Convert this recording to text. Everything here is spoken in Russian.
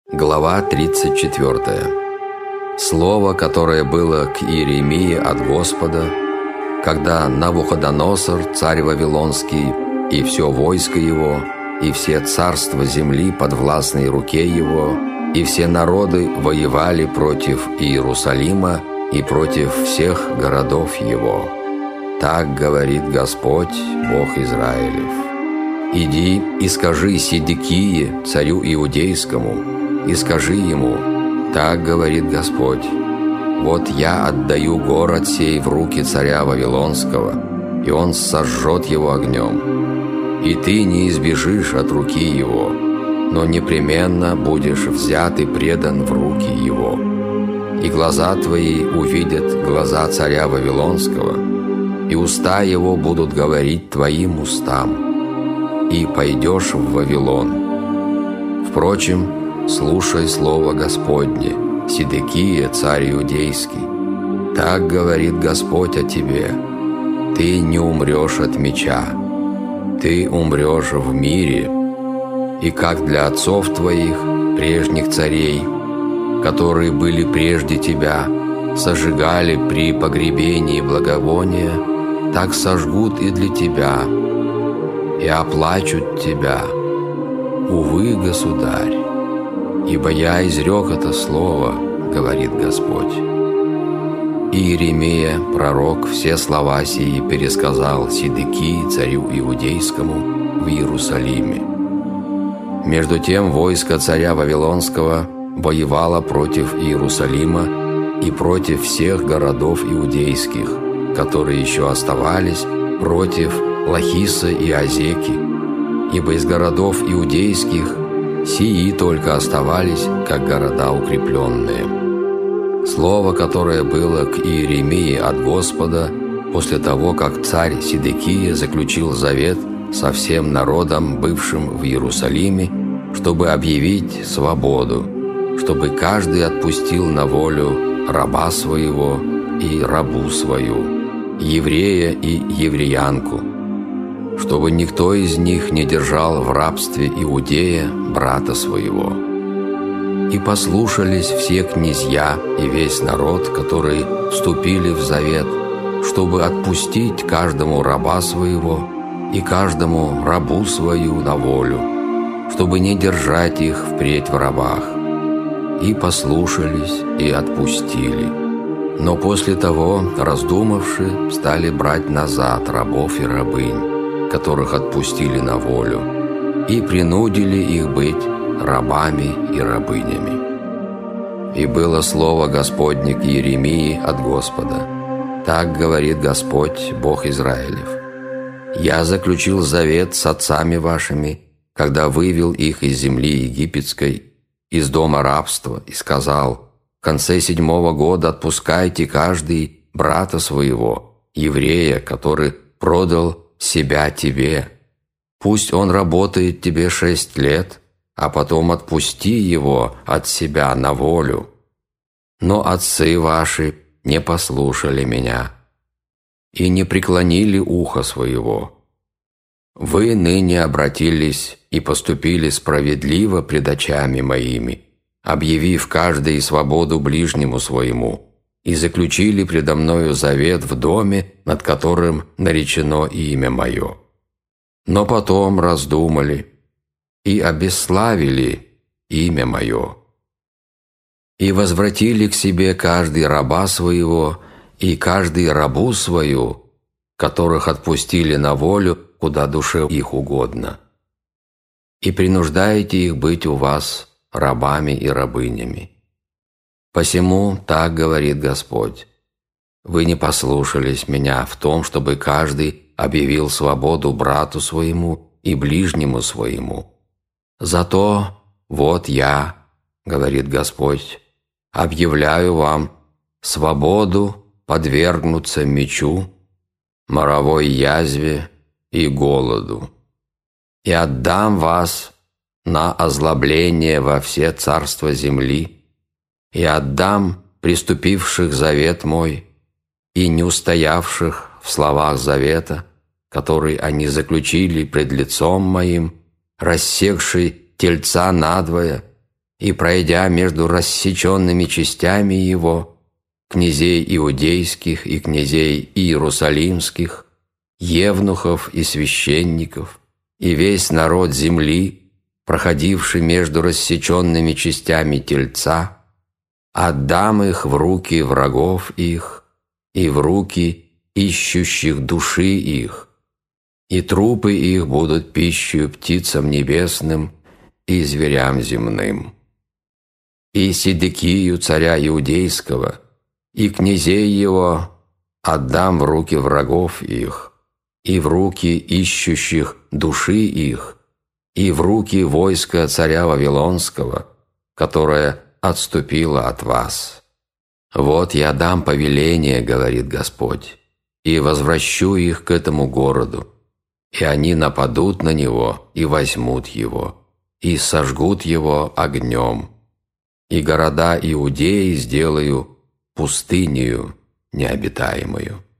Глава 34. Слово, которое было к Иеремии от Господа, когда Навуходоносор, царь Вавилонский, и все войско его, и все царства земли под властной руке его, и все народы воевали против Иерусалима и против всех городов его. Так говорит Господь, Бог Израилев. «Иди и скажи Седекии, царю Иудейскому, и скажи ему, так говорит Господь, вот я отдаю город сей в руки царя Вавилонского, и он сожжет его огнем. И ты не избежишь от руки его, но непременно будешь взят и предан в руки его. И глаза твои увидят глаза царя Вавилонского, и уста его будут говорить твоим устам, и пойдешь в Вавилон. Впрочем, слушай слово Господне, Седекия, царь Иудейский. Так говорит Господь о тебе: ты не умрешь от меча, ты умрешь в мире, и как для отцов твоих, прежних царей, которые были прежде тебя, сожигали при погребении благовония, так сожгут и для тебя, и оплачут тебя. Увы, государь, ибо я изрек это слово, говорит Господь». Иеремия, пророк, все слова сии пересказал Седекии, царю Иудейскому, в Иерусалиме. Между тем войско царя Вавилонского воевало против Иерусалима и против всех городов иудейских, которые еще оставались, против Лахиса и Азеки, ибо из городов иудейских сии только оставались, как города укрепленные. Слово, которое было к Иеремии от Господа после того, как царь Седекия заключил завет со всем народом, бывшим в Иерусалиме, чтобы объявить свободу, чтобы каждый отпустил на волю раба своего и рабу свою, еврея и евреянку, чтобы никто из них не держал в рабстве иудея, брата своего. И послушались все князья и весь народ, которые вступили в завет, чтобы отпустить каждому раба своего и каждому рабу свою на волю, чтобы не держать их впредь в рабах. И послушались, и отпустили. Но после того, раздумавши, стали брать назад рабов и рабынь, которых отпустили на волю, и принудили их быть рабами и рабынями. И было слово Господне к Иеремии от Господа: так говорит Господь, Бог Израилев: я заключил завет с отцами вашими, когда вывел их из земли египетской, из дома рабства, и сказал: в конце 7-го года отпускайте каждый брата своего, еврея, который продал себя тебе. Пусть он работает тебе 6 лет, а потом отпусти его от себя на волю. Но отцы ваши не послушали меня и не преклонили ухо своего. Вы ныне обратились и поступили справедливо пред очами моими, объявив каждый свободу ближнему своему, и заключили предо мною завет в доме, над которым наречено имя мое. Но потом раздумали и обесславили имя мое, и возвратили к себе каждый раба своего и каждый рабу свою, которых отпустили на волю, куда душе их угодно, и принуждаете их быть у вас рабами и рабынями. Посему так говорит Господь: вы не послушались меня в том, чтобы каждый объявил свободу брату своему и ближнему своему. Зато вот я, говорит Господь, объявляю вам свободу подвергнуться мечу, моровой язве и голоду, и отдам вас на озлобление во все царства земли, и отдам приступивших завет мой и не устоявших в словах завета, который они заключили пред лицом моим, рассекший тельца надвое и, пройдя между рассеченными частями его, князей иудейских и князей иерусалимских, евнухов и священников, и весь народ земли, проходивший между рассеченными частями тельца, отдам их в руки врагов их и в руки ищущих души их, и трупы их будут пищей птицам небесным и зверям земным. И Сидекию, царя иудейского, и князей его отдам в руки врагов их, и в руки ищущих души их, и в руки войска царя Вавилонского, которое отступило от вас. Вот я дам повеление, говорит Господь, и возвращу их к этому городу, и они нападут на него и возьмут его, и сожгут его огнем, и города Иудеи сделаю пустынею необитаемую».